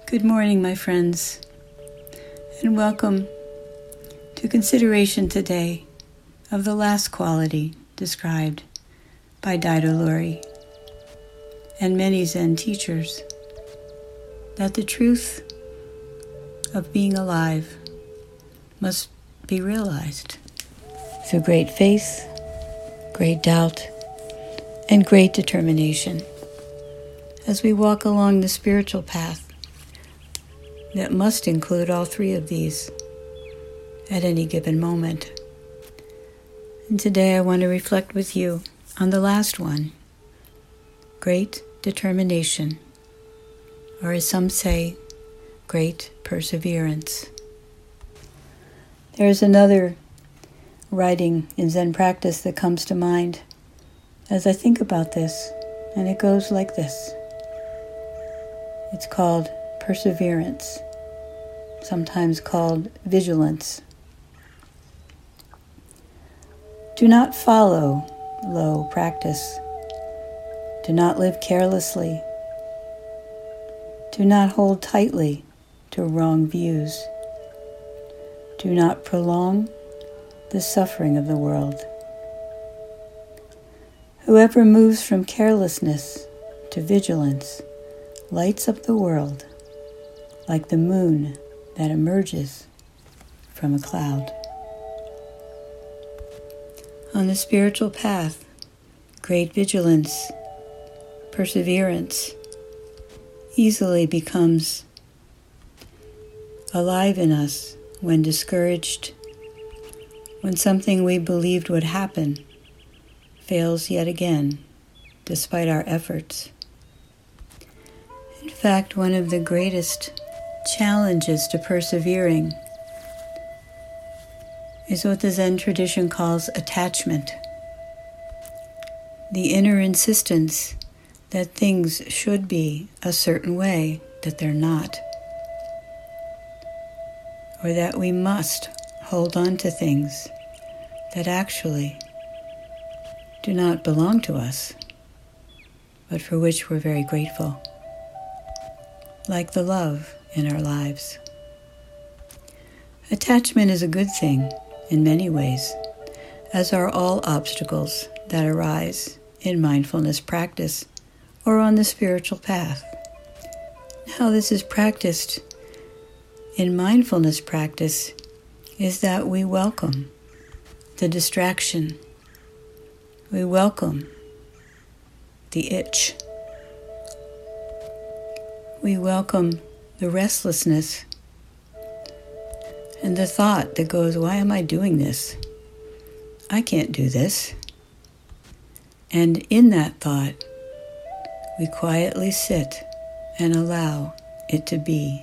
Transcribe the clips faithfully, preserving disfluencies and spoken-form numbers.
Good morning, my friends, and welcome to consideration today of the last quality described by Daido Loori and many Zen teachers, that the truth of being alive must be realized through great faith, great doubt, and great determination as we walk along the spiritual path that must include all three of these at any given moment. And today I want to reflect with you on the last one, great determination, or as some say, great perseverance. There's another writing in Zen practice that comes to mind as I think about this, and it goes like this. It's called perseverance, sometimes called vigilance. Do not follow low practice. Do not live carelessly. Do not hold tightly to wrong views. Do not prolong the suffering of the world. Whoever moves from carelessness to vigilance lights up the world like the moon that emerges from a cloud. On the spiritual path, great vigilance, perseverance, easily becomes alive in us when discouraged, when something we believed would happen fails yet again, despite our efforts. In fact, one of the greatest challenges to persevering is what the Zen tradition calls attachment. The inner insistence that things should be a certain way that they're not, or that we must hold on to things that actually do not belong to us, but for which we're very grateful, like the love in our lives. Attachment is a good thing in many ways, as are all obstacles that arise in mindfulness practice or on the spiritual path. How this is practiced in mindfulness practice is that we welcome the distraction. We welcome the itch. We welcome the restlessness and the thought that goes, why am I doing this? I can't do this. And in that thought, we quietly sit and allow it to be.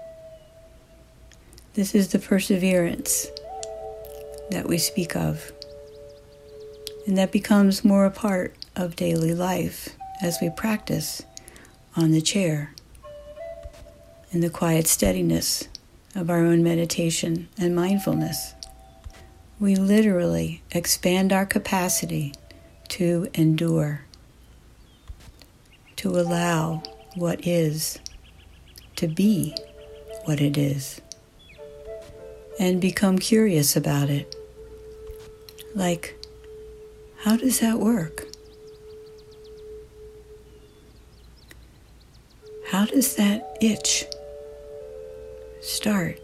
This is the perseverance that we speak of, and that becomes more a part of daily life as we practice on the chair, in the quiet steadiness of our own meditation and mindfulness. We literally expand our capacity to endure, to allow what is to be what it is, and become curious about it. Like, how does that work? How does that itch start?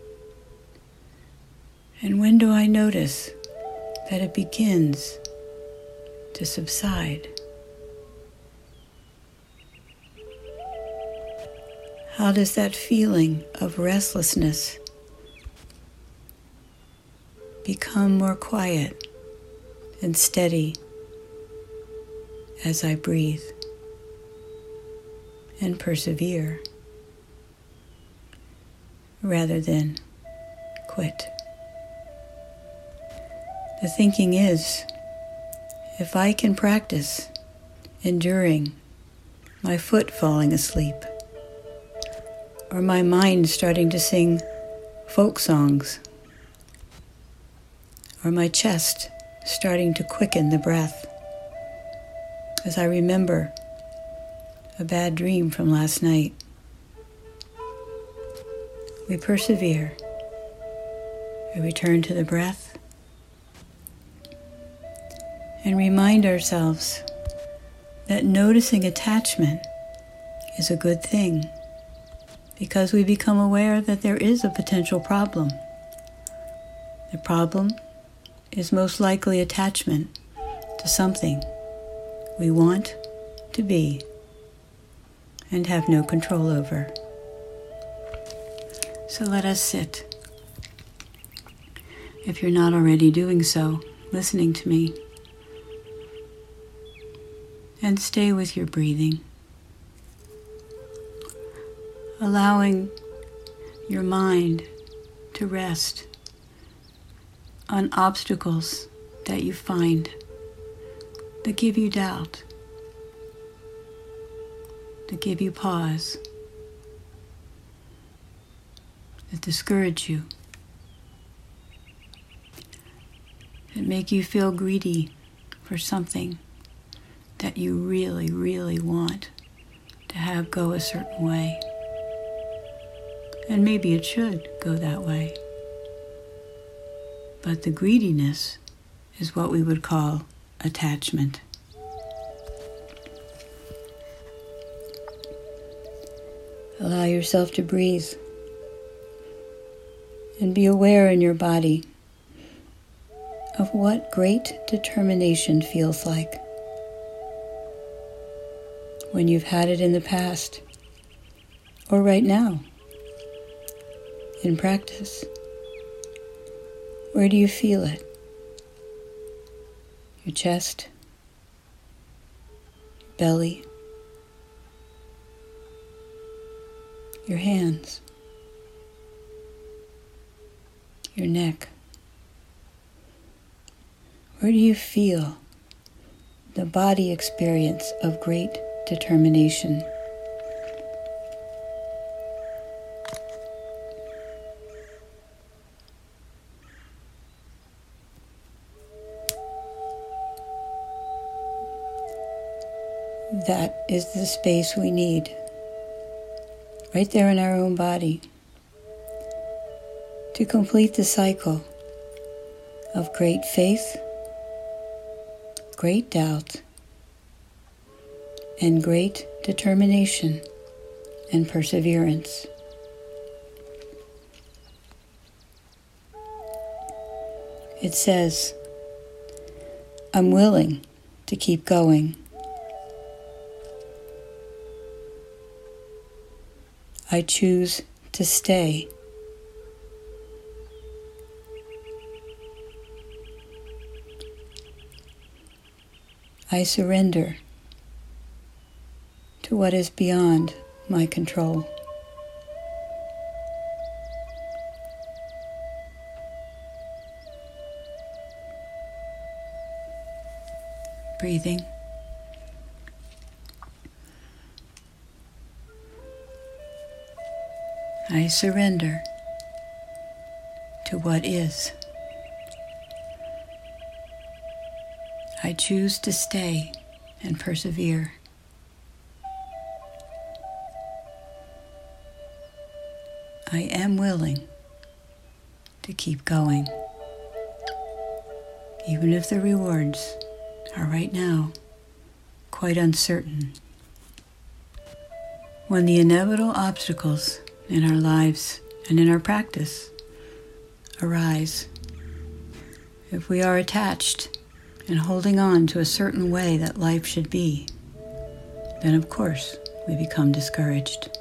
And when do I notice that it begins to subside? How does that feeling of restlessness become more quiet and steady as I breathe and persevere, rather than quit? The thinking is, if I can practice enduring my foot falling asleep, or my mind starting to sing folk songs, or my chest starting to quicken the breath, as I remember a bad dream from last night, we persevere. We return to the breath and remind ourselves that noticing attachment is a good thing, because we become aware that there is a potential problem. The problem is most likely attachment to something we want to be and have no control over. So let us sit. If you're not already doing so, listening to me, and stay with your breathing, allowing your mind to rest on obstacles that you find that give you doubt, that give you pause, that discourage you, that make you feel greedy for something that you really, really want to have go a certain way. And maybe it should go that way. But the greediness is what we would call attachment. Allow yourself to breathe and be aware in your body of what great determination feels like when you've had it in the past or right now in practice. Where do you feel it? Your chest, belly, your hands, your neck. Where do you feel the body experience of great determination? That is the space we need, right there in our own body, to complete the cycle of great faith, great doubt, and great determination and perseverance. It says, I'm willing to keep going. I choose to stay. I surrender to what is beyond my control. Breathing. I surrender to what is. I choose to stay and persevere. I am willing to keep going, even if the rewards are right now quite uncertain. When the inevitable obstacles in our lives and in our practice arise, if we are attached and holding on to a certain way that life should be, then of course we become discouraged.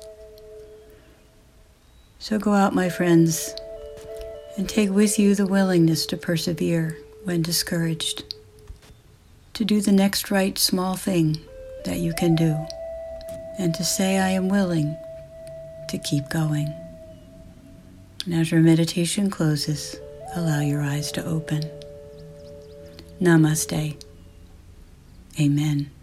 So go out, my friends, and take with you the willingness to persevere when discouraged, to do the next right small thing that you can do, and to say, I am willing to keep going. And as your meditation closes, allow your eyes to open. Namaste. Amen.